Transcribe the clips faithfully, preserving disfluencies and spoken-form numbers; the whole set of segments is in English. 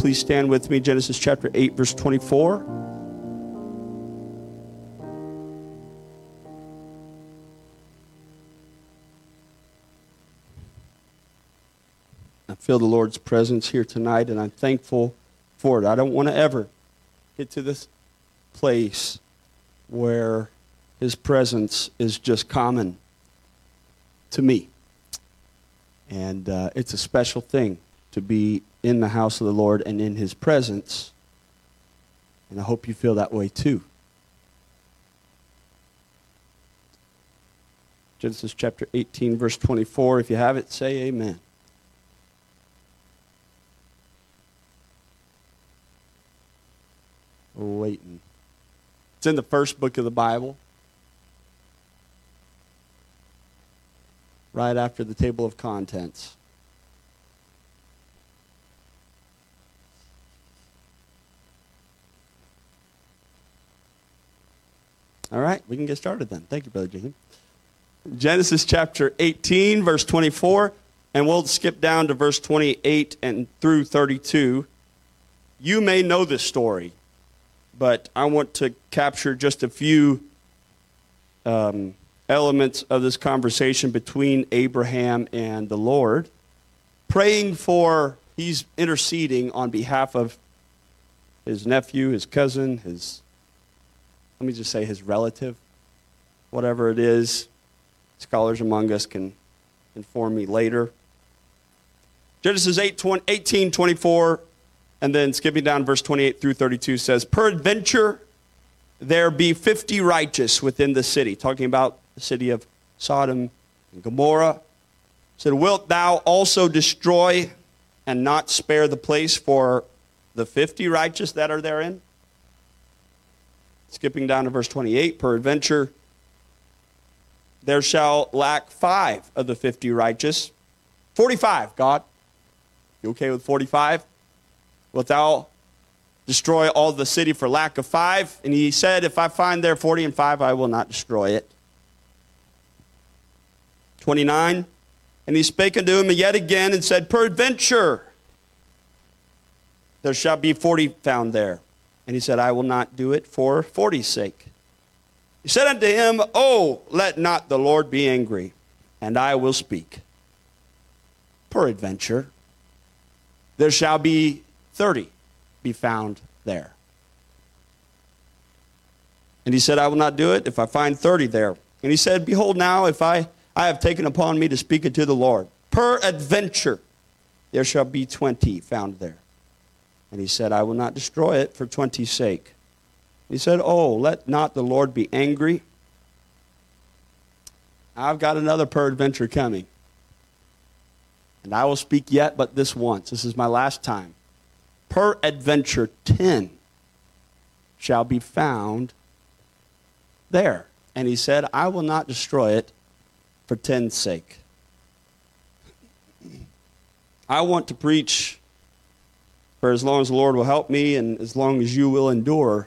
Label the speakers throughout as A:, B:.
A: please stand with me? Genesis chapter eight, verse twenty-four. I feel the Lord's presence here tonight, and I'm thankful for it. I don't want to ever get to this place where His presence is just common to me. And uh, it's a special thing to be in the house of the Lord and in His presence. And I hope you feel that way too. Genesis chapter eighteen, verse twenty-four. If you have it, say amen. Waiting. It's in the first book of the Bible, right after the table of contents. All right, we can get started then. Thank you, Brother James. Genesis chapter eighteen, verse twenty-four, and we'll skip down to verse twenty-eight and through thirty-two. You may know this story, but I want to capture just a few um, elements of this conversation between Abraham and the Lord, praying for, he's interceding on behalf of his nephew, his cousin, his, let me just say his relative, whatever it is. Scholars among us can inform me later. Genesis eighteen twenty-four, and then skipping down verse twenty-eight through thirty-two says, peradventure there be fifty righteous within the city. Talking about the city of Sodom and Gomorrah. Said, wilt thou also destroy and not spare the place for the fifty righteous that are therein? Skipping down to verse twenty-eight, peradventure there shall lack five of the fifty righteous. forty-five, God. You okay with forty-five? Wilt thou destroy all the city for lack of five? And he said, if I find there forty and five, I will not destroy it. twenty-nine, and he spake unto him yet again and said, peradventure there shall be forty found there. And he said, I will not do it for forty's sake. He said unto him, oh, let not the Lord be angry, and I will speak. Peradventure there shall be thirty be found there. And he said, I will not do it if I find thirty there. And he said, behold now, if I, I have taken upon me to speak unto the Lord, peradventure there shall be twenty found there. And he said, I will not destroy it for twenty's sake. He said, oh, let not the Lord be angry. I've got another peradventure coming. And I will speak yet but this once. This is my last time. Peradventure ten shall be found there. And he said, I will not destroy it for ten's sake. I want to preach for as long as the Lord will help me and as long as you will endure.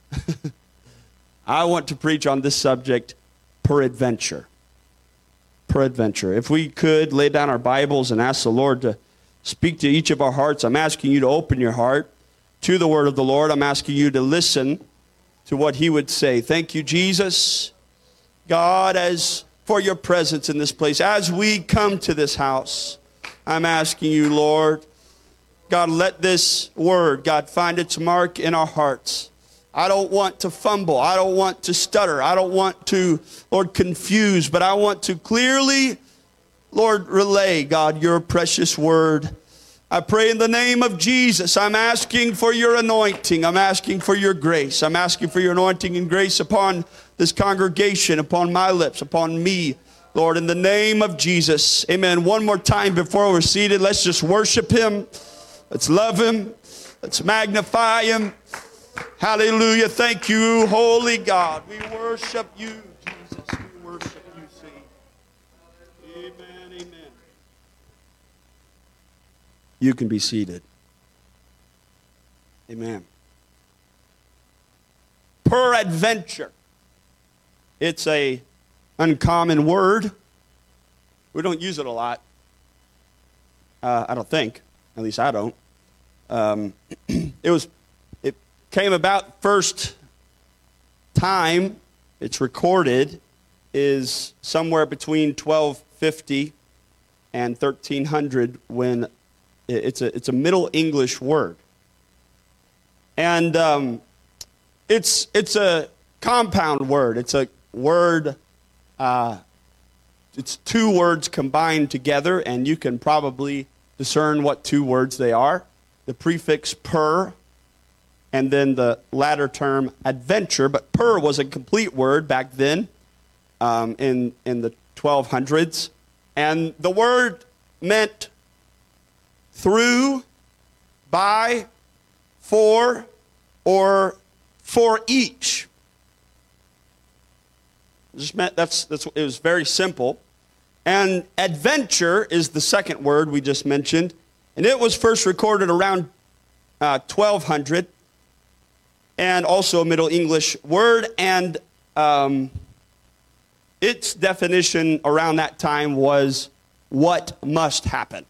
A: I want to preach on this subject, peradventure. Peradventure. If we could lay down our Bibles and ask the Lord to speak to each of our hearts. I'm asking you to open your heart to the word of the Lord. I'm asking you to listen to what He would say. Thank you, Jesus, God, as for your presence in this place. As we come to this house, I'm asking you, Lord, God, let this word, God, find its mark in our hearts. I don't want to fumble. I don't want to stutter. I don't want to, Lord, confuse, but I want to clearly, Lord, relay, God, your precious word. I pray in the name of Jesus. I'm asking for your anointing. I'm asking for your grace. I'm asking for your anointing and grace upon this congregation, upon my lips, upon me, Lord, in the name of Jesus. Amen. One more time before we're seated, let's just worship Him. Let's love Him. Let's magnify Him. Hallelujah. Thank you, holy God. We worship you, Jesus. We worship you, see. Amen, amen. You can be seated. Amen. Peradventure. It's a uncommon word. We don't use it a lot. Uh, I don't think. At least I don't. Um, it was, it came about first time it's recorded is somewhere between twelve fifty and thirteen hundred, when it's a it's a Middle English word, and um, it's it's a compound word. It's a word. Uh, it's two words combined together, and you can probably discern what two words they are. The prefix per, and then the latter term adventure. But per was a complete word back then, um, in in the twelve hundreds, and the word meant through, by, for, or for each. It just meant that's that's it was very simple. And adventure is the second word we just mentioned, and it was first recorded around uh, twelve hundred, and also a Middle English word, and um, its definition around that time was what must happen.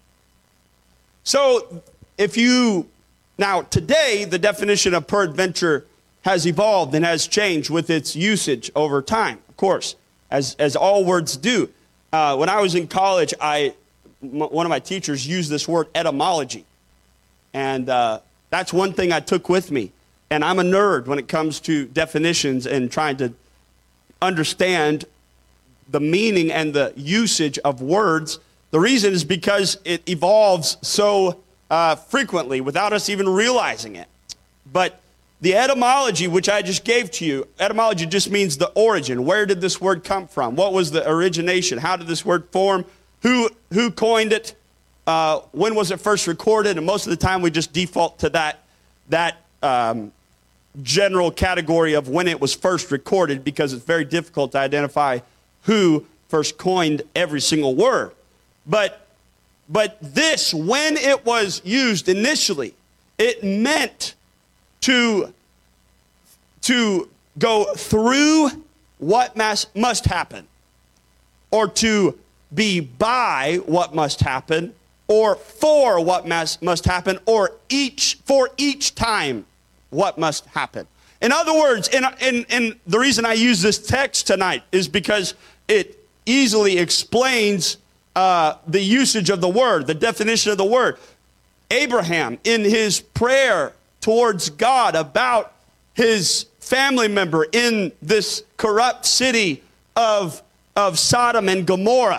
A: So if you, now today the definition of peradventure has evolved and has changed with its usage over time, of course, as, as all words do. Uh, when I was in college, I, m- one of my teachers used this word etymology. And uh, that's one thing I took with me. And I'm a nerd when it comes to definitions and trying to understand the meaning and the usage of words. The reason is because it evolves so uh, frequently without us even realizing it. But the etymology, which I just gave to you, etymology just means the origin. Where did this word come from? What was the origination? How did this word form? Who who coined it? Uh, when was it first recorded? And most of the time we just default to that, that um, general category of when it was first recorded, because it's very difficult to identify who first coined every single word. But, but this, when it was used initially, it meant to, to go through what must, must happen, or to be by what must happen, or for what must, must happen, or each for each time what must happen. In other words, and, and, and the reason I use this text tonight is because it easily explains uh, the usage of the word, the definition of the word. Abraham, in his prayer towards God about his family member in this corrupt city of, of Sodom and Gomorrah,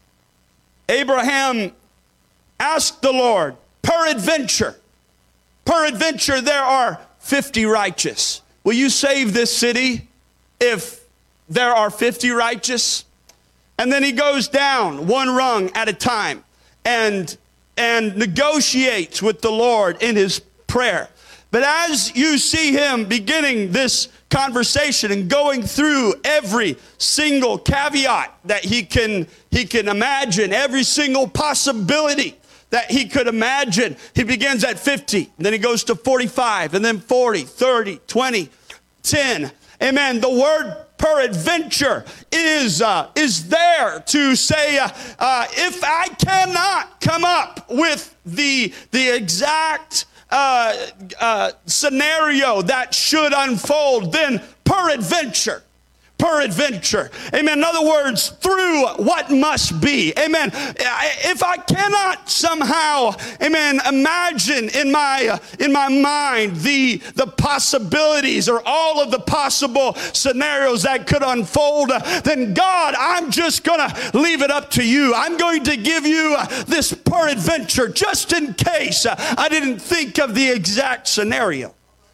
A: Abraham asked the Lord, peradventure, peradventure there are fifty righteous. Will you save this city if there are fifty righteous? And then he goes down one rung at a time and, and negotiates with the Lord in his prayer. But as you see him beginning this conversation and going through every single caveat that he can, he can imagine, every single possibility that he could imagine, he begins at fifty, and then he goes to forty-five, and then forty, thirty, twenty, ten. Amen. The word peradventure is uh, is there to say, uh, uh, if I cannot come up with the the exact uh, uh, scenario that should unfold, then peradventure. Peradventure. Amen. In other words, through what must be. Amen. If I cannot somehow, amen, imagine in my in my mind the the possibilities or all of the possible scenarios that could unfold, then God, I'm just going to leave it up to you. I'm going to give you this peradventure just in case I didn't think of the exact scenario.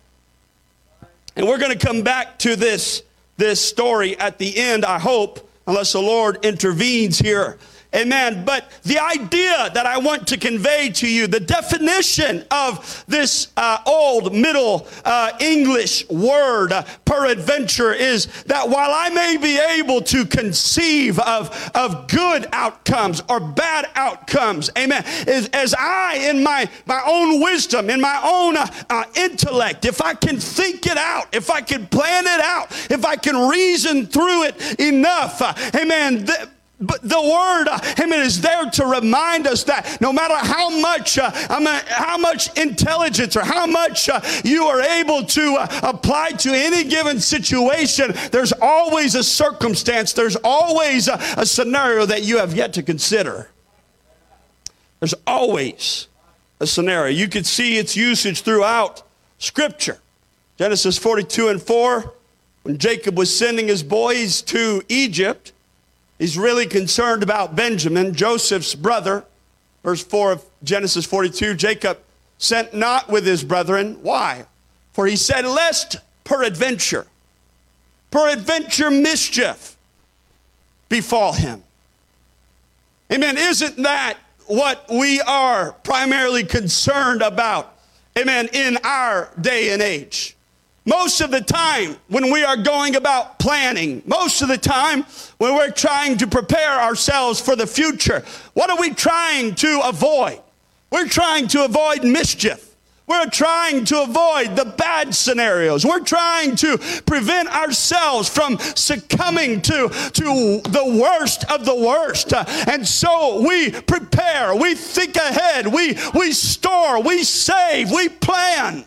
A: And we're going to come back to this this story at the end, I hope, unless the Lord intervenes here. Amen. But the idea that I want to convey to you, the definition of this uh, old Middle uh, English word, uh, peradventure, is that while I may be able to conceive of, of good outcomes or bad outcomes, amen, is, as I, in my, my own wisdom, in my own uh, uh, intellect, if I can think it out, if I can plan it out, if I can reason through it enough, uh, amen, th- But the word, uh, amen, is there to remind us that no matter how much, uh, I mean, how much intelligence or how much uh, you are able to uh, apply to any given situation, there's always a circumstance, there's always a, a scenario that you have yet to consider. There's always a scenario. You can see its usage throughout Scripture. Genesis forty-two and four, when Jacob was sending his boys to Egypt, he's really concerned about Benjamin, Joseph's brother. Verse four of Genesis forty-two, Jacob sent not with his brethren. Why? For he said, lest peradventure, peradventure mischief befall him. Amen. Isn't that what we are primarily concerned about? Amen. In our day and age. Most of the time when we are going about planning, most of the time when we're trying to prepare ourselves for the future, what are we trying to avoid? We're trying to avoid mischief. We're trying to avoid the bad scenarios. We're trying to prevent ourselves from succumbing to, to the worst of the worst. Uh, and so we prepare, we think ahead, we, we store, we save, we plan.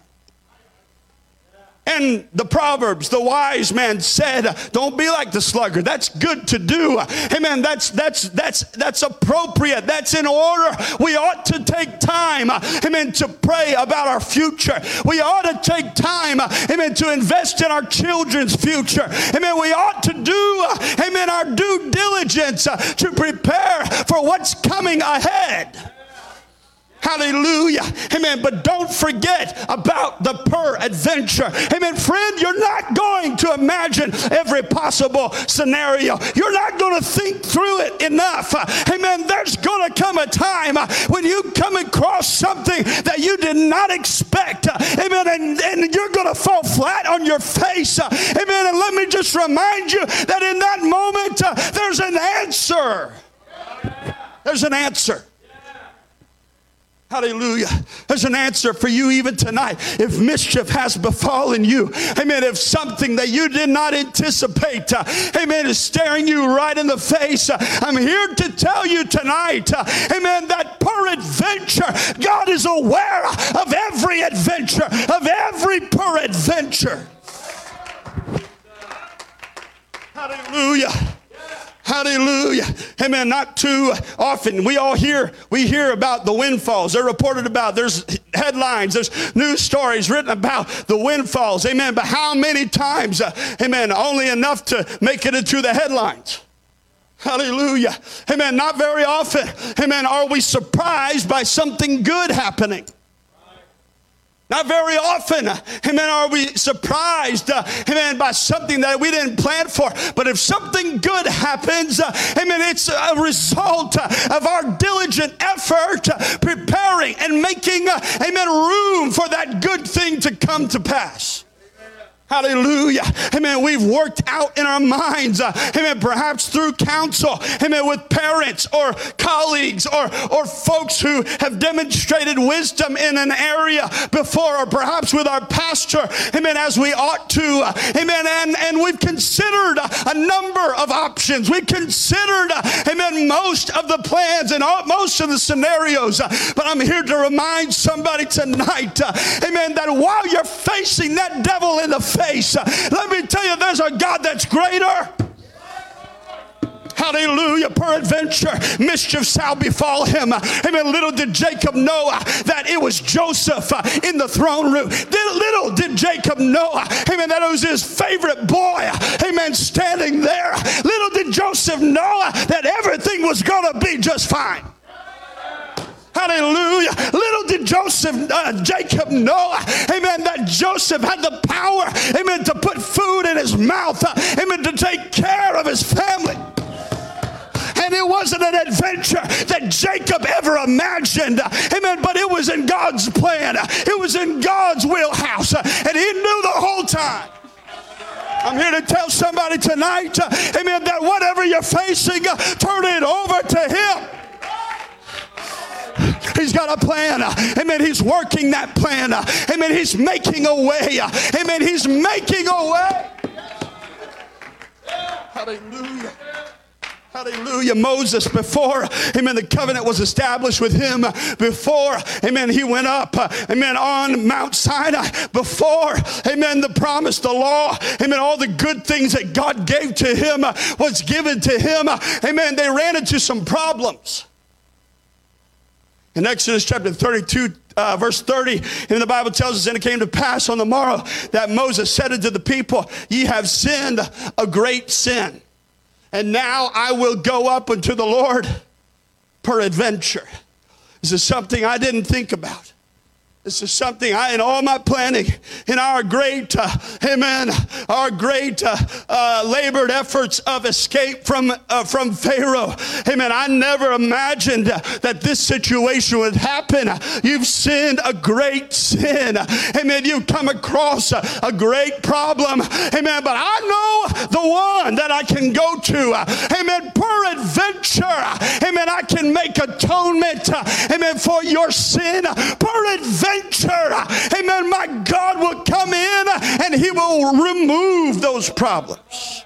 A: And the Proverbs, the wise man said, don't be like the sluggard. That's good to do. Amen. That's that's that's that's appropriate. That's in order. We ought to take time, amen, to pray about our future. We ought to take time, amen, to invest in our children's future. Amen. We ought to do, amen, our due diligence to prepare for what's coming ahead. Hallelujah. Amen. But don't forget about the peradventure. Amen. Friend, you're not going to imagine every possible scenario. You're not going to think through it enough. Amen. There's going to come a time when you come across something that you did not expect. Amen. And, and you're going to fall flat on your face. Amen. And let me just remind you that in that moment, uh, there's an answer. There's an answer. Hallelujah. There's an answer for you even tonight. If mischief has befallen you, amen, if something that you did not anticipate, uh, amen, is staring you right in the face, uh, I'm here to tell you tonight, uh, amen, that peradventure, God is aware of every adventure, of every peradventure. Hallelujah. Hallelujah. Amen. Not too often. We all hear, we hear about the windfalls. They're reported about. There's headlines. There's news stories written about the windfalls. Amen. But how many times, uh, amen, only enough to make it into the headlines. Hallelujah. Amen. Not very often, amen, are we surprised by something good happening. Not very often, amen, are we surprised, uh, amen, by something that we didn't plan for. But if something good happens, uh, amen, it's a result uh, of our diligent effort uh, preparing and making, uh, amen, room for that good thing to come to pass. Hallelujah. Amen. We've worked out in our minds, uh, amen, perhaps through counsel, amen, with parents or colleagues or, or folks who have demonstrated wisdom in an area before, or perhaps with our pastor, amen, as we ought to, uh, amen, and, and we've considered uh, a number of options. We've considered, uh, amen, most of the plans and all, most of the scenarios, uh, but I'm here to remind somebody tonight, uh, amen, that while you're facing that devil in the face, Face. Let me tell you, there's a God that's greater. Hallelujah. Peradventure, mischief shall befall him. Amen. Little did Jacob know that it was Joseph in the throne room. Little did Jacob know, amen, that it was his favorite boy, amen, standing there. Little did Joseph know that everything was going to be just fine. Hallelujah. Little did Joseph, uh, Jacob know, amen, that Joseph had the power, amen, to put food in his mouth, uh, amen, to take care of his family. And it wasn't an adventure that Jacob ever imagined, uh, amen, but it was in God's plan. Uh, it was in God's wheelhouse, uh, and he knew the whole time. I'm here to tell somebody tonight, uh, amen, that whatever you're facing, uh, turn it over to him. He's got a plan. Amen. He's working that plan. Amen. He's making a way. Amen. He's making a way. Hallelujah. Hallelujah. Moses, before, amen, the covenant was established with him, before, amen, he went up, amen, on Mount Sinai, before, amen, the promise, the law, amen, all the good things that God gave to him was given to him, amen, they ran into some problems. In Exodus chapter thirty-two, uh, verse thirty, and the Bible tells us, and it came to pass on the morrow that Moses said unto the people, ye have sinned a great sin. And now I will go up unto the Lord peradventure. This is something I didn't think about. This is something I, in all my planning, in our great, uh, amen, our great uh, uh, labored efforts of escape from uh, from Pharaoh, amen, I never imagined uh, that this situation would happen. You've sinned a great sin. Amen, you've come across a, a great problem. Amen, but I know the one that I can go to. Amen, peradventure, amen, I can make atonement, amen, for your sin. Peradventure, amen, my God will come in and he will remove those problems.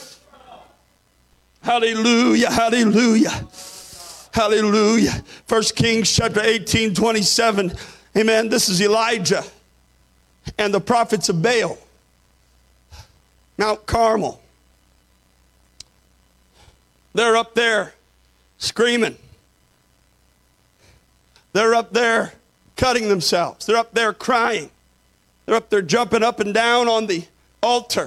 A: Hallelujah, hallelujah, hallelujah. First Kings chapter eighteen, twenty-seven, amen, this is Elijah and the prophets of Baal, Mount Carmel. They're up there screaming. They're up there cutting themselves. They're up there crying. They're up there jumping up and down on the altar.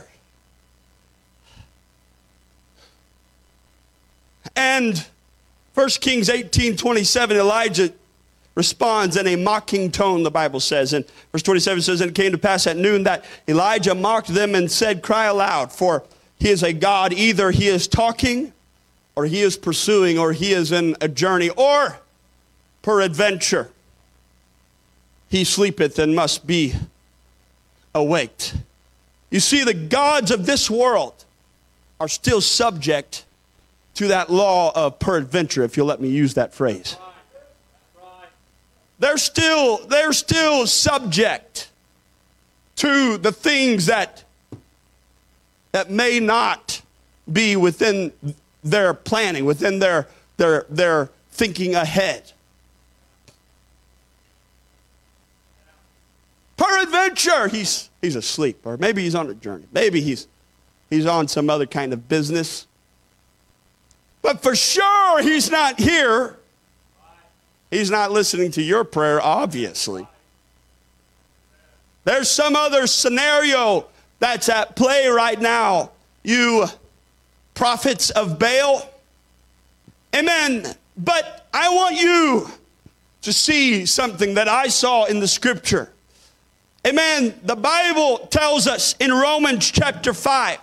A: And First Kings eighteen, twenty-seven, Elijah responds in a mocking tone, the Bible says. And verse twenty-seven says, and it came to pass at noon that Elijah mocked them and said, cry aloud, for he is a God. Either he is talking, or he is pursuing, or he is in a journey, or peradventure he sleepeth and must be awaked. You see, the gods of this world are still subject to that law of peradventure, if you'll let me use that phrase. They're still, they're still subject to the things that, that may not be within their planning, within their, their, their thinking ahead. Peradventure, he's he's asleep, or maybe he's on a journey. Maybe he's he's on some other kind of business. But for sure, he's not here. He's not listening to your prayer, obviously. There's some other scenario that's at play right now, you prophets of Baal. Amen. But I want you to see something that I saw in the scripture. Amen. The Bible tells us in Romans chapter five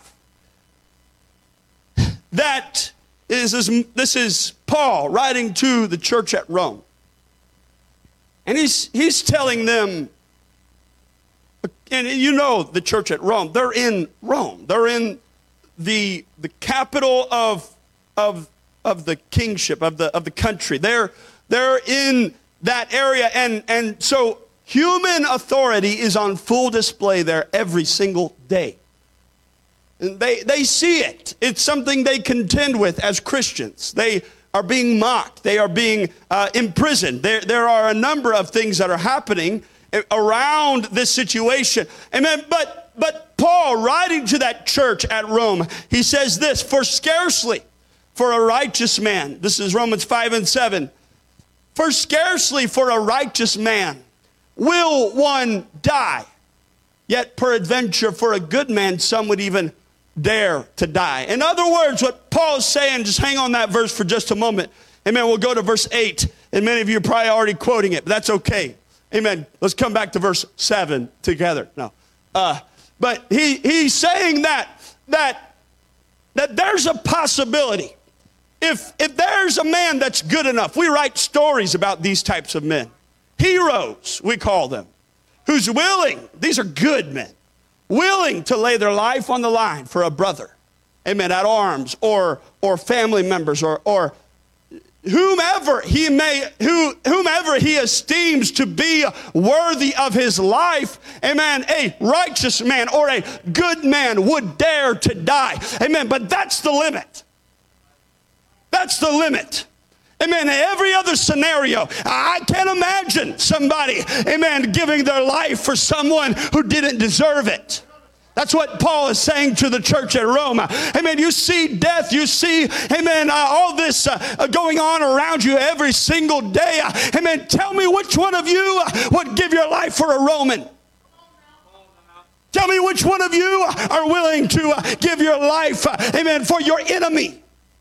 A: that is, is, this is Paul writing to the church at Rome. And he's, he's telling them, and you know the church at Rome, they're in Rome. They're in the, the capital of, of, of the kingship, of the, of the country. They're, they're in that area. And, and so human authority is on full display there every single day. And they, they see it. It's something they contend with as Christians. They are being mocked. They are being uh, imprisoned. There, there are a number of things that are happening around this situation. Amen. But, but Paul, writing to that church at Rome, he says this, for scarcely for a righteous man, this is Romans five and seven, for scarcely for a righteous man will one die? Yet peradventure for a good man, some would even dare to die. In other words, what Paul's saying, just hang on that verse for just a moment. Amen. We'll go to verse eight. And many of you are probably already quoting it, but that's okay. Amen. Let's come back to verse seven together. No. Uh, but he, he's saying that, that, that there's a possibility. If, if there's a man that's good enough, we write stories about these types of men. Heroes, we call them, who's willing, these are good men, willing to lay their life on the line for a brother, amen, at arms, or or family members, or or whomever he may, who whomever he esteems to be worthy of his life, amen, a righteous man or a good man would dare to die, amen, but that's the limit. That's the limit. Amen. Every other scenario, I can't imagine somebody, amen, giving their life for someone who didn't deserve it. That's what Paul is saying to the church at Rome. Amen. You see death. You see, amen, uh, all this uh, going on around you every single day. Uh, amen. Tell me which one of you uh, would give your life for a Roman. Tell me which one of you are willing to uh, give your life, uh, amen, for your enemy.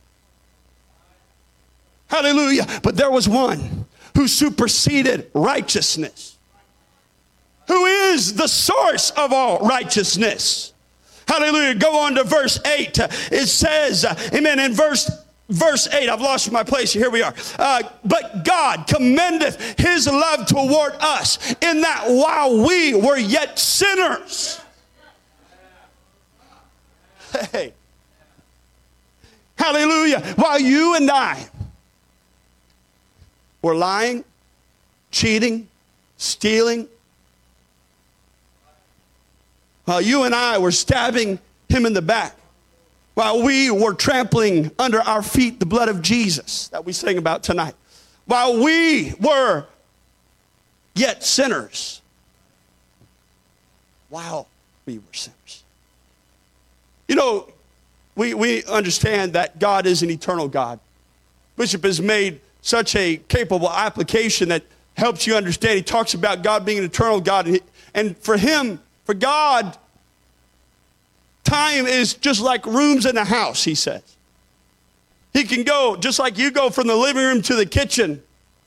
A: Hallelujah. But there was one who superseded righteousness, who is the source of all righteousness. Hallelujah. Go on to verse eight. It says, uh, amen, in verse verse eight, I've lost my place. Here we are. Uh, but God commendeth his love toward us in that while we were yet sinners. Hey. Hallelujah. While you and I were lying, cheating, stealing, while you and I were stabbing him in the back, while we were trampling under our feet the blood of Jesus that we sang about tonight, while we were yet sinners, while we were sinners. You know, we, we understand that God is an eternal God. Bishop has made such a capable application that helps you understand. He talks about God being an eternal God. And, he, and for him, for God, time is just like rooms in a house, he says. He can go, just like you go from the living room to the kitchen.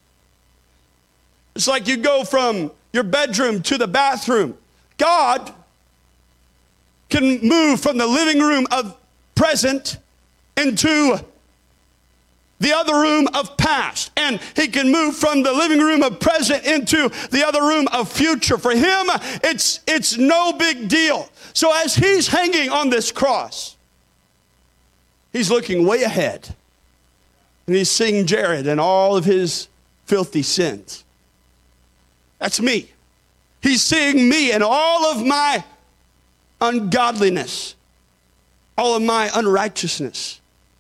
A: It's like you go from your bedroom to the bathroom. God can move from the living room of present into the other room of past. And he can move from the living room of present into the other room of future. For him, it's, it's no big deal. So as he's hanging on this cross, he's looking way ahead. And he's seeing Jared and all of his filthy sins. That's me. He's seeing me and all of my ungodliness, all of my unrighteousness.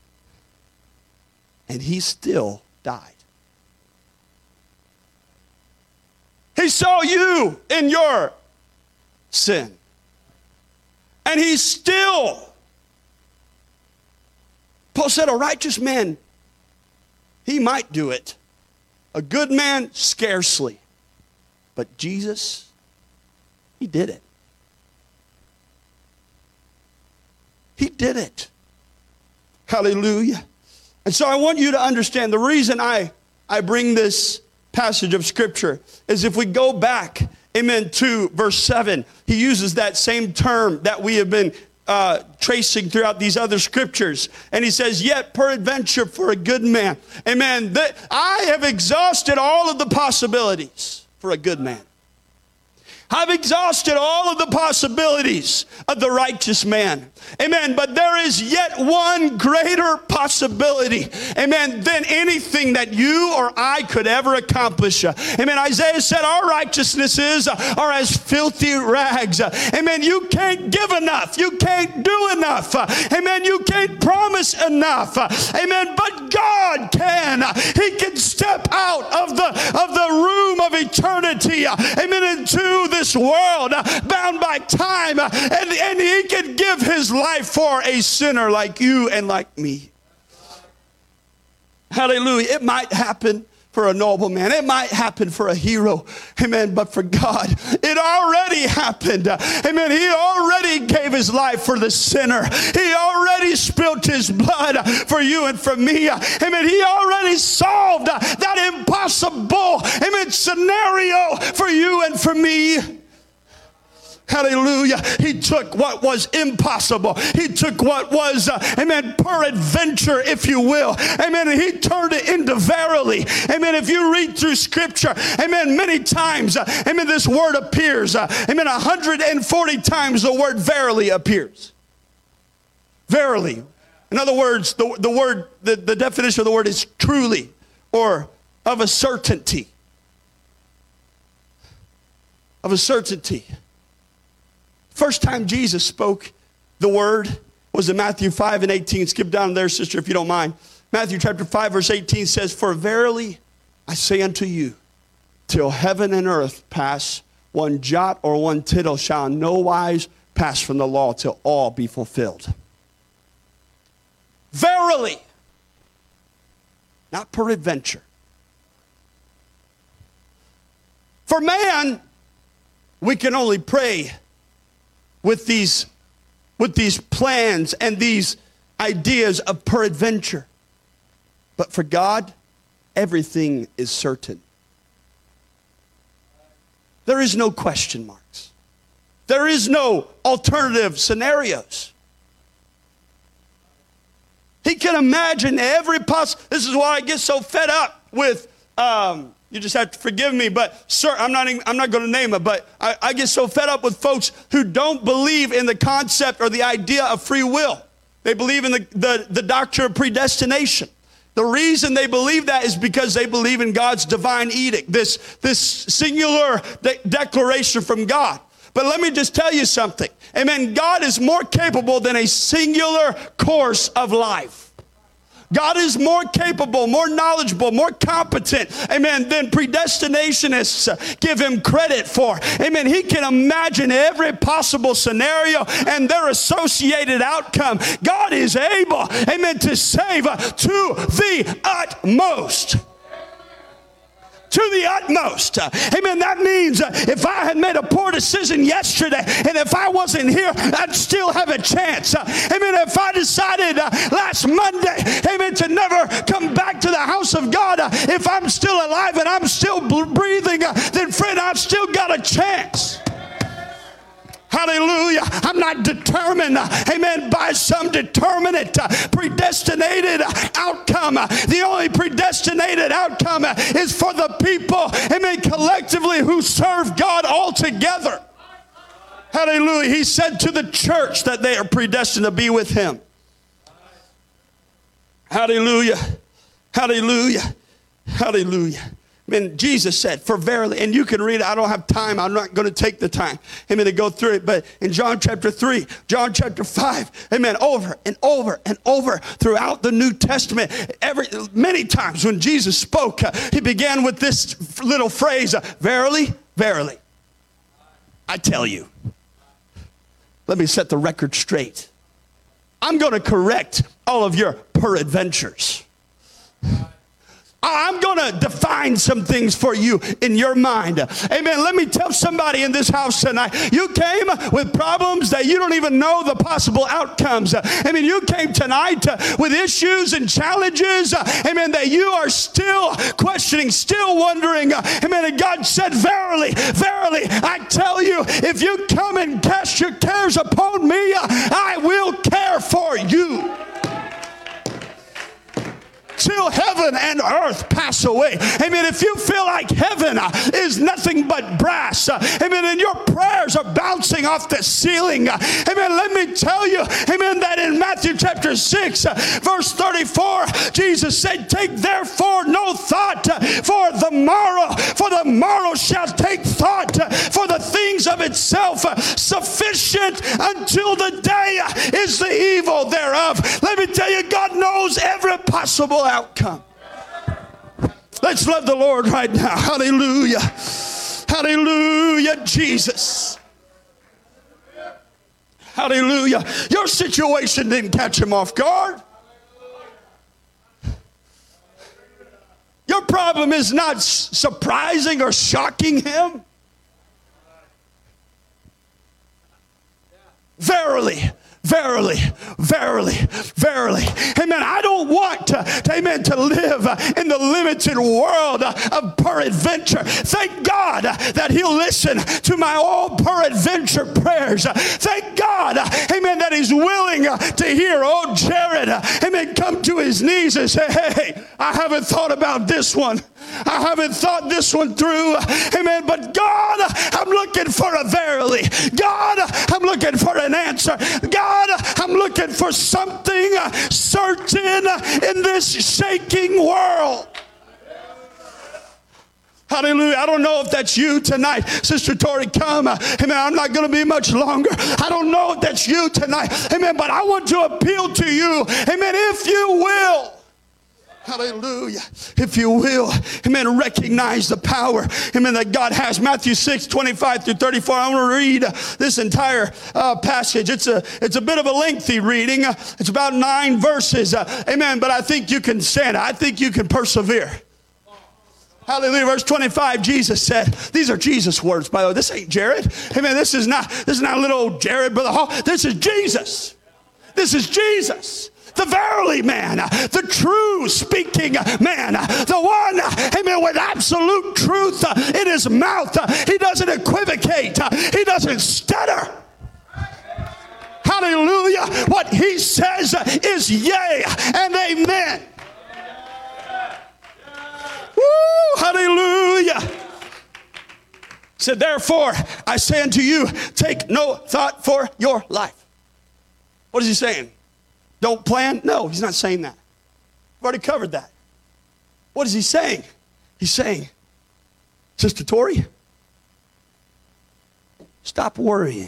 A: And he still died. He saw you in your sin. And he still, Paul said, a righteous man, he might do it. A good man, scarcely. But Jesus, he did it. He did it. Hallelujah. And so I want you to understand the reason I, I bring this passage of Scripture is if we go back, amen, to verse seven, he uses that same term that we have been uh, tracing throughout these other Scriptures. And he says, yet peradventure for a good man. Amen. That I have exhausted all of the possibilities for a good man. I've exhausted all of the possibilities of the righteous man. Amen. But there is yet one greater possibility, amen, than anything that you or I could ever accomplish. Amen. Isaiah said our righteousnesses are as filthy rags. Amen. You can't give enough. You can't do enough. Amen. You can't promise enough. Amen. But God can. He can step out of the, of the room of eternity, amen, into this world bound by time, and, and he can give his life for a sinner like you and like me. Hallelujah. It might happen for a noble man. It might happen for a hero. Amen. But for God, it already happened. Amen. He already gave his life for the sinner. He already spilled his blood for you and for me. Amen. He already solved that impossible, amen, scenario for you and for me. Hallelujah. He took what was impossible. He took what was, uh, amen, peradventure, if you will. Amen. And he turned it into verily. Amen. If you read through Scripture, amen, many times, uh, amen, this word appears. Uh, amen. one hundred forty times the word verily appears. Verily. In other words, the, the word, the, the definition of the word is truly, or of a certainty. Of a certainty. First time Jesus spoke the word was in Matthew five and eighteen. Skip down there, sister, if you don't mind. Matthew chapter five, verse eighteen says, for verily I say unto you, till heaven and earth pass, one jot or one tittle shall in no wise pass from the law till all be fulfilled. Verily. Not peradventure. For man, we can only pray with these, with these plans and these ideas of peradventure. But for God, everything is certain. There is no question marks. There is no alternative scenarios. He can imagine every possible. This is why I get so fed up with, um, you just have to forgive me, but sir, I'm not, I'm not going to name it, but I, I get so fed up with folks who don't believe in the concept or the idea of free will. They believe in the, the, the doctrine of predestination. The reason they believe that is because they believe in God's divine edict, this, this singular de- declaration from God. But let me just tell you something. Amen. God is more capable than a singular course of life. God is more capable, more knowledgeable, more competent, amen, than predestinationists give him credit for. Amen. He can imagine every possible scenario and their associated outcome. God is able, amen, to save to the utmost. To the utmost. Amen. That means if I had made a poor decision yesterday and if I wasn't here, I'd still have a chance. Amen. If I decided last Monday, amen, to never come back to the house of God, if I'm still alive and I'm still breathing, then friend, I've still got a chance. Hallelujah. I'm not determined, amen, by some determinate, uh, predestinated outcome. The only predestinated outcome is for the people, amen, collectively who serve God all together. Hallelujah. He said to the church that they are predestined to be with him. Hallelujah. Hallelujah. Hallelujah. And Jesus said, for verily, and you can read it, I don't have time, I'm not going to take the time, amen, to go through it, but in John chapter three, John chapter five, amen, over and over and over throughout the New Testament, every many times when Jesus spoke, uh, he began with this little phrase, uh, verily, verily, I tell you. Let me set the record straight. I'm going to correct all of your peradventures. I'm going to define some things for you in your mind. Amen. Let me tell somebody in this house tonight, you came with problems that you don't even know the possible outcomes. I mean, you came tonight with issues and challenges, amen, that you are still questioning, still wondering. Amen. And God said, verily, verily, I tell you, if you come and cast your cares upon me, I will care for you. Till heaven and earth pass away. Amen. If you feel like heaven uh, is nothing but brass, uh, amen, and your prayers are bouncing off the ceiling, uh, amen, let me tell you, amen, that in Matthew chapter six, uh, verse thirty-four, Jesus said, take therefore no thought uh, for the morrow, for the morrow shall take thought uh, for the things of itself. Uh, sufficient until the day uh, is the evil thereof. Let me tell you, God knows every possible outcome. Let's love the Lord right now. Hallelujah. Hallelujah, Jesus. Hallelujah. Your situation didn't catch him off guard. Your problem is not surprising or shocking him. Verily, verily, verily, verily. Amen. I don't want to, amen, to live in the limited world of peradventure. Thank God that he'll listen to my all peradventure prayers. Thank God, amen, that he's willing to hear old Jared, amen, come to his knees and say, hey, I haven't thought about this one. I haven't thought this one through. Amen. But God, I'm looking for a verily. God, I'm looking for an answer. God, I'm looking for something certain in this shaking world. Hallelujah. I don't know if that's you tonight. Sister Tori, come. Amen. I'm not going to be much longer. I don't know if that's you tonight. Amen. But I want to appeal to you. Amen. If you will. Hallelujah. If you will, amen, recognize the power, amen, that God has. Matthew six, twenty-five through thirty-four. I want to read this entire uh, passage. It's a, it's a bit of a lengthy reading. It's about nine verses. Uh, amen. But I think you can stand. I think you can persevere. Hallelujah. Verse twenty-five, Jesus said, these are Jesus' words, by the way. This ain't Jared. Amen. This is not, this is not little old Jared, Brother Hall. This is Jesus. This is Jesus. The verily man, the true speaking man, the one, amen, with absolute truth in his mouth. He doesn't equivocate. He doesn't stutter. Hallelujah. What he says is yea and amen. Woo, hallelujah. Said, therefore, I say unto you, take no thought for your life. What is he saying? Don't plan? No, he's not saying that. I've already covered that. What is he saying? He's saying, Sister Tori, stop worrying.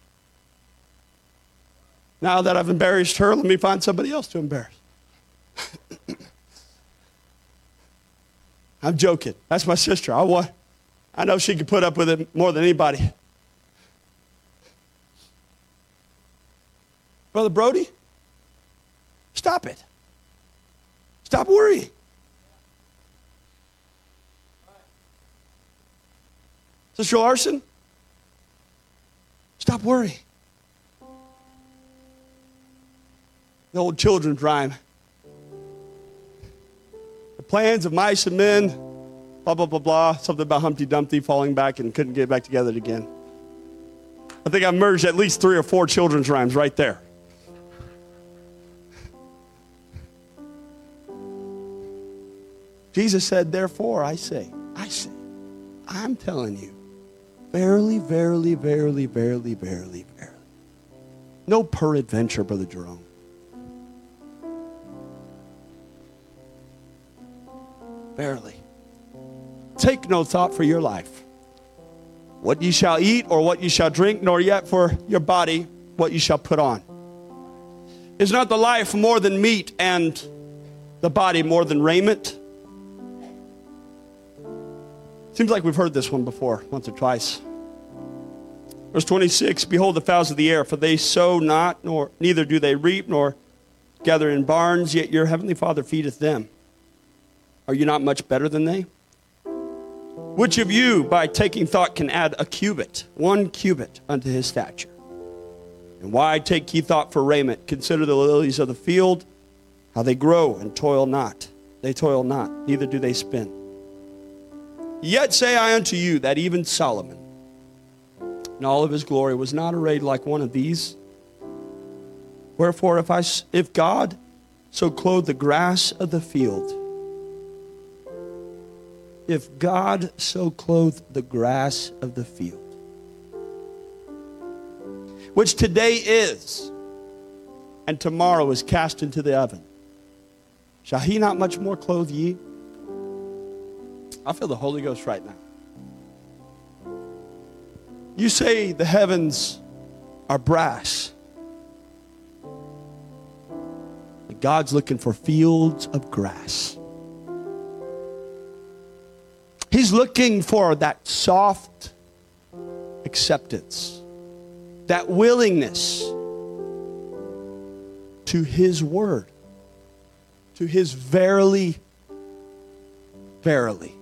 A: Now that I've embarrassed her, let me find somebody else to embarrass. I'm joking. That's my sister. I want, I know she can put up with it more than anybody. Brother Brody, stop it. Stop worrying. Sister Larson, stop worrying. The old children's rhyme. The plans of mice and men, blah, blah, blah, blah. Something about Humpty Dumpty falling back and couldn't get back together again. I think I've merged at least three or four children's rhymes right there. Jesus said, therefore, I say, I say, I'm telling you, verily, verily, verily, verily, verily, verily. No peradventure, Brother Jerome. Verily. Take no thought for your life, what ye shall eat or what ye shall drink, nor yet for your body what ye shall put on. Is not the life more than meat, and the body more than raiment? Seems like we've heard this one before, once or twice. Verse twenty-six, behold the fowls of the air, for they sow not, nor neither do they reap, nor gather in barns, yet your heavenly Father feedeth them. Are you not much better than they? Which of you, by taking thought, can add a cubit, one cubit unto his stature? And why take ye thought for raiment? Consider the lilies of the field, how they grow and toil not. They toil not, neither do they spin. Yet say I unto you that even Solomon, in all of his glory, was not arrayed like one of these. Wherefore, if I, if God so clothe the grass of the field, if God so clothe the grass of the field, which today is, and tomorrow is cast into the oven, shall he not much more clothe ye? I feel the Holy Ghost right now. You say the heavens are brass. And God's looking for fields of grass. He's looking for that soft acceptance, that willingness to his word, to his verily, verily.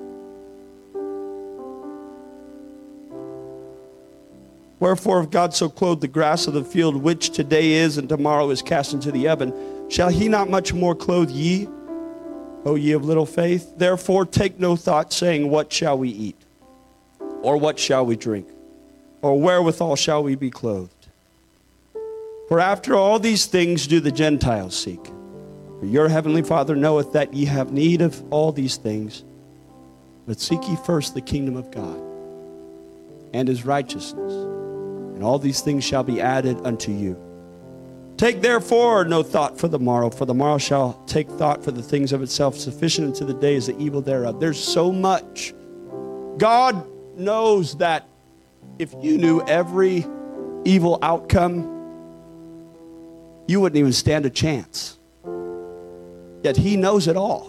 A: Wherefore, if God so clothed the grass of the field, which today is and tomorrow is cast into the oven, shall he not much more clothe ye, O ye of little faith? Therefore take no thought, saying, what shall we eat? Or what shall we drink? Or wherewithal shall we be clothed? For after all these things do the Gentiles seek. For your heavenly Father knoweth that ye have need of all these things. But seek ye first the kingdom of God and his righteousness, and all these things shall be added unto you. Take therefore no thought for the morrow, for the morrow shall take thought for the things of itself. Sufficient unto the day is the evil thereof. There's so much. God knows that if you knew every evil outcome, you wouldn't even stand a chance. Yet he knows it all.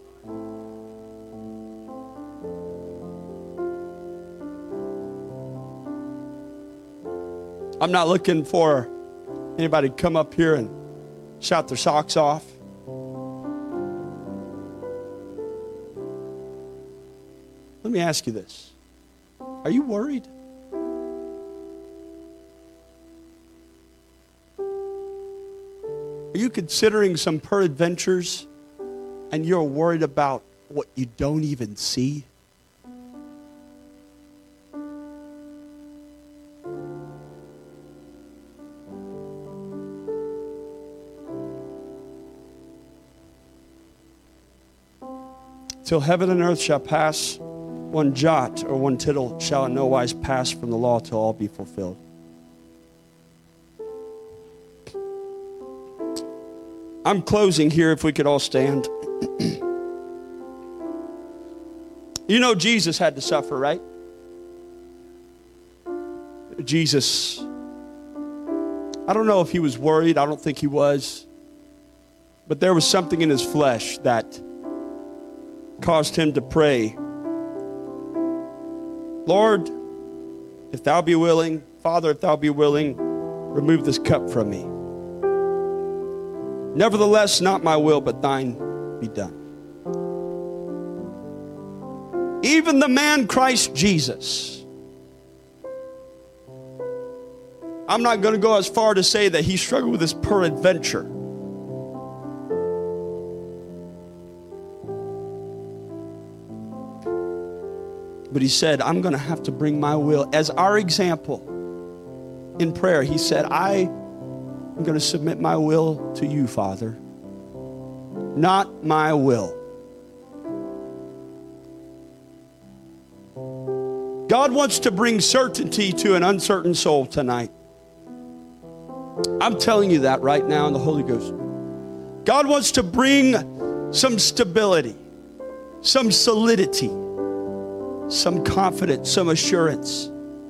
A: I'm not looking for anybody to come up here and shout their socks off. Let me ask you this. Are you worried? Are you considering some peradventures and you're worried about what you don't even see? Till heaven and earth shall pass, one jot or one tittle shall in no wise pass from the law till all be fulfilled. I'm closing here, if we could all stand. You know Jesus had to suffer, right? Jesus, I don't know if he was worried. I don't think he was. But there was something in his flesh that caused him to pray, Lord, if thou be willing, Father, if thou be willing, remove this cup from me. Nevertheless, not my will, but thine be done. Even the man Christ Jesus, I'm not going to go as far to say that he struggled with this peradventure. But he said, I'm going to have to bring my will. As our example in prayer, he said, I am going to submit my will to you, Father. Not my will. God wants to bring certainty to an uncertain soul tonight. I'm telling you that right now in the Holy Ghost. God wants to bring some stability, some solidity, some confidence, some assurance.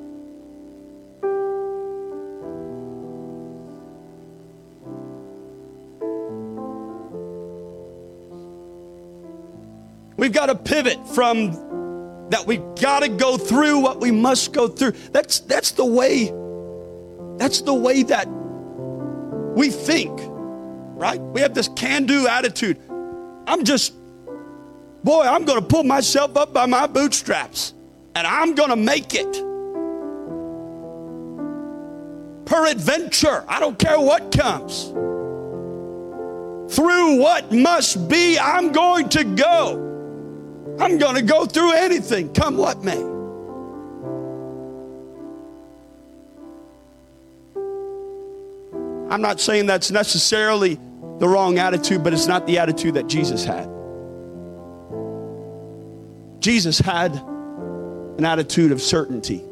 A: We've got to pivot from that we got to go through what we must go through. That's that's the way that's the way that we think, right? We have this can-do attitude. I'm just Boy, I'm going to pull myself up by my bootstraps, and I'm going to make it. Peradventure, I don't care what comes. Through what must be, I'm going to go. I'm going to go through anything, come what may. I'm not saying that's necessarily the wrong attitude, but it's not the attitude that Jesus had. Jesus had an attitude of certainty.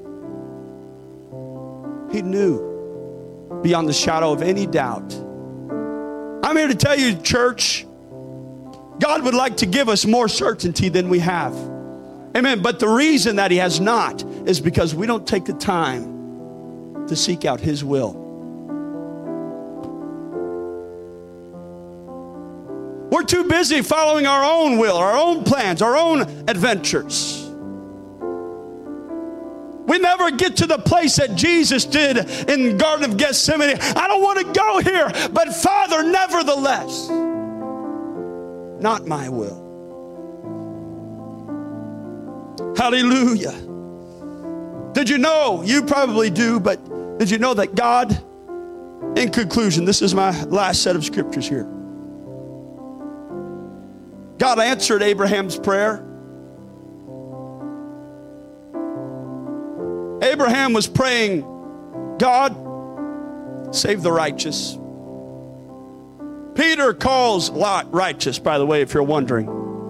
A: He knew beyond the shadow of any doubt. I'm here to tell you, church, God would like to give us more certainty than we have. Amen. But the reason that he has not is because we don't take the time to seek out his will. We're too busy following our own will, our own plans, our own adventures. We never get to the place that Jesus did in the Garden of Gethsemane. I don't want to go here, but Father, nevertheless, not my will. Hallelujah. Did you know, you probably do, but did you know that God, in conclusion, this is my last set of scriptures here. God answered Abraham's prayer. Abraham was praying, God, save the righteous. Peter calls Lot righteous, by the way, if you're wondering.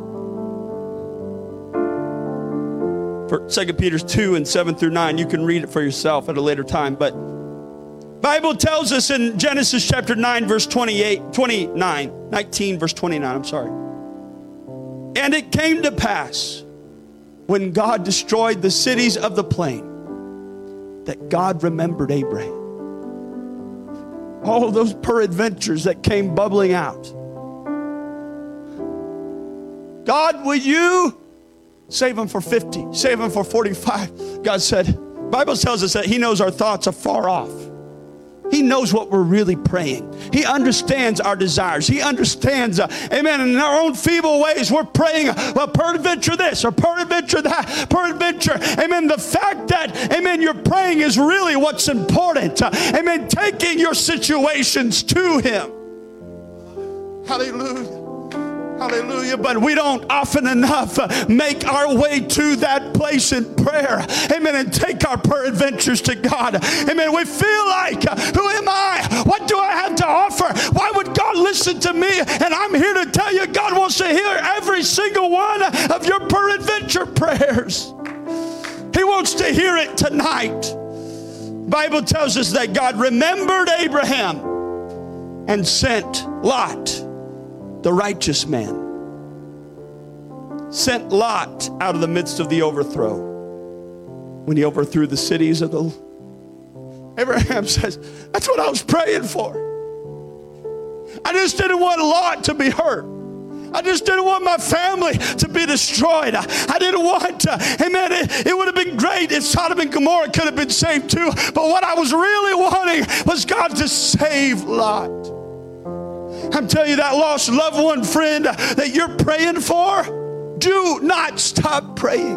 A: For Second Peter two and seven through nine, you can read it for yourself at a later time. But Bible tells us in Genesis chapter nine, verse twenty-eight, twenty-nine, nineteen, verse twenty-nine, I'm sorry. And it came to pass when God destroyed the cities of the plain that God remembered Abraham. All of those peradventures that came bubbling out. God, will you save them for fifty, save them for forty-five? God said, the Bible tells us that he knows our thoughts afar off. He knows what we're really praying. He understands our desires. He understands, uh, amen, in our own feeble ways, we're praying, well, peradventure this or peradventure that, peradventure, amen. The fact that, amen, you're praying is really what's important. Uh, amen, taking your situations to him. Hallelujah. Hallelujah. But we don't often enough uh, make our way to that place in prayer. Amen. And take our peradventures to God. Amen. We feel like, uh, who am I? What do I have to offer? Why would God listen to me? And I'm here to tell you, God wants to hear every single one of your peradventure prayers. He wants to hear it tonight. The Bible tells us that God remembered Abraham and sent Lot, the righteous man, sent Lot out of the midst of the overthrow. When he overthrew the cities of the... Abraham says, that's what I was praying for. I just didn't want Lot to be hurt. I just didn't want my family to be destroyed. I, I didn't want to. Amen. It, it would have been great if Sodom and Gomorrah could have been saved too. But what I was really wanting was God to save Lot. I'm telling you, that lost loved one, friend, that you're praying for, do not stop praying.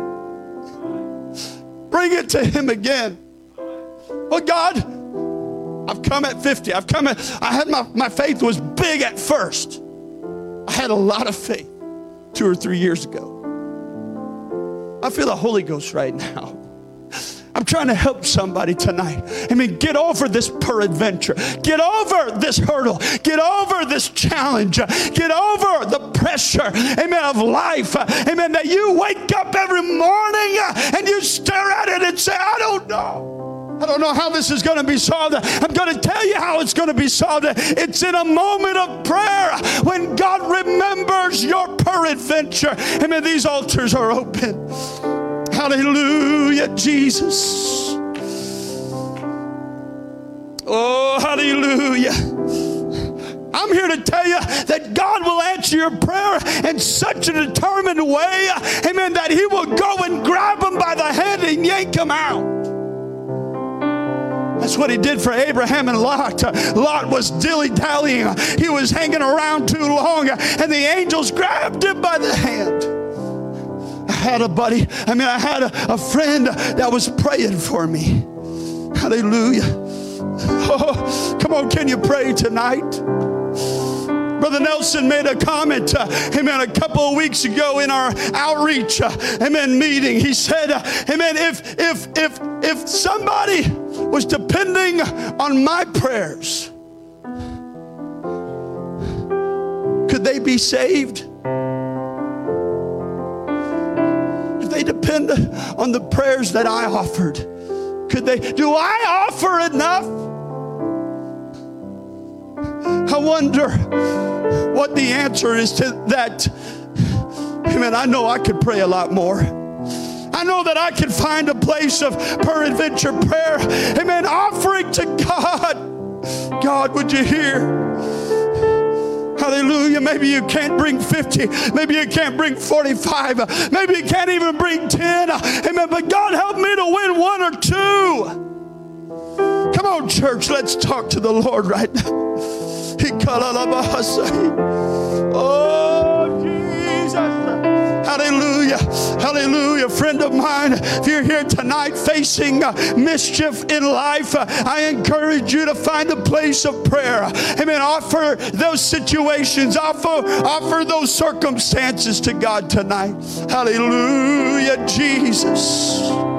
A: Bring it to him again. Well, God, I've come at fifty. I've come at, I had my, my faith was big at first. I had a lot of faith two or three years ago. I feel the Holy Ghost right now. I'm trying to help somebody tonight. I mean, get over this peradventure. Get over this hurdle. Get over this challenge. Get over the pressure, amen, of life. Amen, that you wake up every morning and you stare at it and say, I don't know. I don't know how this is going to be solved. I'm going to tell you how it's going to be solved. It's in a moment of prayer when God remembers your peradventure. Amen, these altars are open. Hallelujah, Jesus. Oh, hallelujah. I'm here to tell you that God will answer your prayer in such a determined way, amen, that he will go and grab them by the hand and yank them out. That's what he did for Abraham and Lot. Lot was dilly-dallying. He was hanging around too long, and the angels grabbed him by the hand. I had a buddy, I mean, I had a, a friend that was praying for me. Hallelujah. Oh, come on, can you pray tonight? Brother Nelson made a comment, uh, amen, a couple of weeks ago in our outreach, uh, amen, meeting. He said, uh, amen, if, if, if, if somebody was depending on my prayers, could they be saved? They depend on the prayers that I offered. Could they? Do I offer enough? I wonder what the answer is to that. Amen. I know I could pray a lot more. I know that I could find a place of peradventure prayer. Amen. Offering to God. God, would you hear? Hallelujah. Maybe you can't bring fifty. Maybe you can't bring forty-five. Maybe you can't even bring ten. Amen. But God, help me to win one or two. Come on, church. Let's talk to the Lord right now. Oh, Jesus. Hallelujah. Hallelujah. Friend of mine, if you're here tonight facing uh, mischief in life, uh, I encourage you to find a place of prayer. Amen. Offer those situations, offer, offer those circumstances to God tonight. Hallelujah, Jesus.